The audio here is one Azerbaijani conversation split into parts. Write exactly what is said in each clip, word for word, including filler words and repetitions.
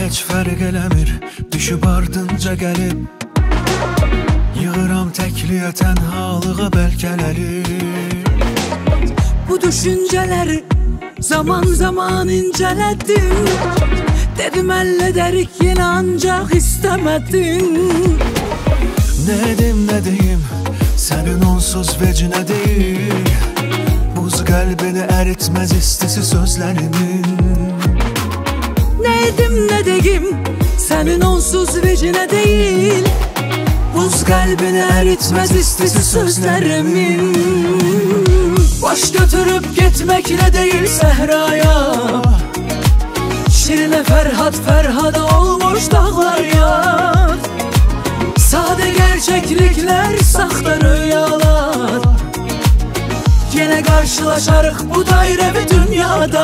heç fərq eləmir, düşüb ardınca gəlib. Yığıram təkliyə tənhalığa bəlkələri. Bu düşüncələri zaman zaman incələdim. Dedim əlledərik yenə ancaq istəmədim. Nə edim, nə deyim, sənin onsuz vecinə deyil. Buz qəlbini əritməz istisi sözlərimin. Nə edim, nə deyim, sənin onsuz vecinə deyil. Buz qəlbini əritməz istisi sözlərimin. Baş götürüb getməklə deyil səhraya. Şirinə Fərhad Fərhada olmuş dağlar yar. Sadə gerçəkliklər, saxta rüyalar. Yenə qarşılaşarıq bu dairəvi dünyada.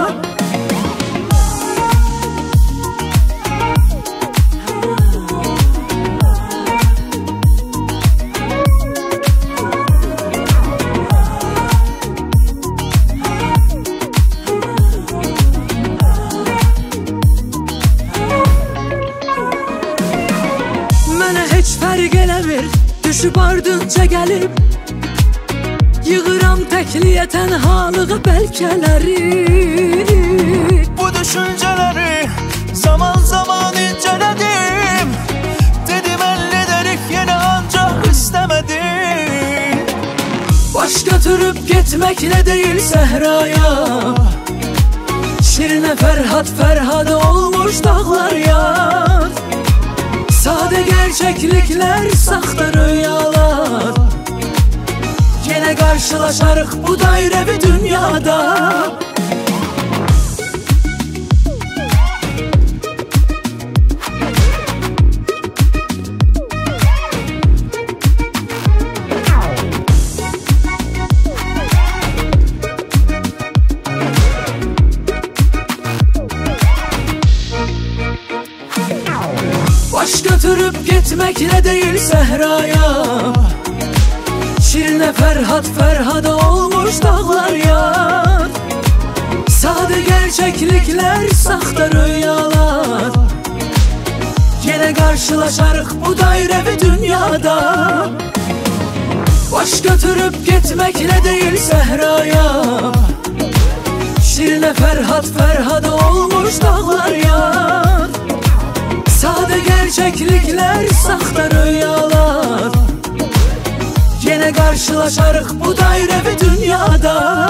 Mənə heç fərq eləmir, düşüb ardınca gəlib. Yığıram təkliyə tənhalığa bəlkələri. Bu düşüncələri zaman zaman incələdim. Dedim əlledərik yenə ancaq istəmədim. Baş götürüb getməklə deyil səhraya. Şirinə Fərhad Fərhada olmuş dağlar yar. Sadə gerçəkliklər, saxta rüyalar. Yenə qarşılaşarıq bu dairəvi dünyada. Baş götürüb getməklə deyil səhraya. Şirinə Fərhad Fərhada olmuş dağlar yar. Sadə gerçəkliklər, saxta rüyalar. Yenə qarşılaşarıq bu dairəvi dünyada. Baş götürüb getməklə deyil səhraya. Şirinə Fərhad Fərhada olmuş dağlar yar. Sadə gerçəkliklər, saxta rüyalar. Yenə qarşılaşarıq bu dairəvi dünyada.